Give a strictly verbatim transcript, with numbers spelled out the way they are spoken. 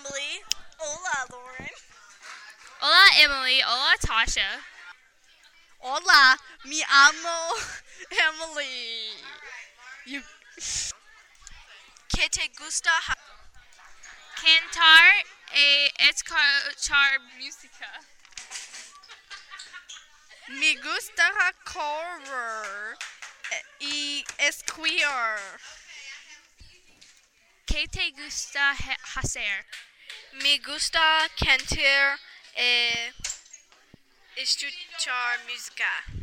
Emily. Hola, Lauren. Hola, Emily. Hola, Tasha. Hola, mi amo Emily. You. ¿Qué te gusta? Cantar e escuchar música. Me gusta correr y esquiar. ¿Qué te gusta hacer? Me gusta cantar e escuchar música.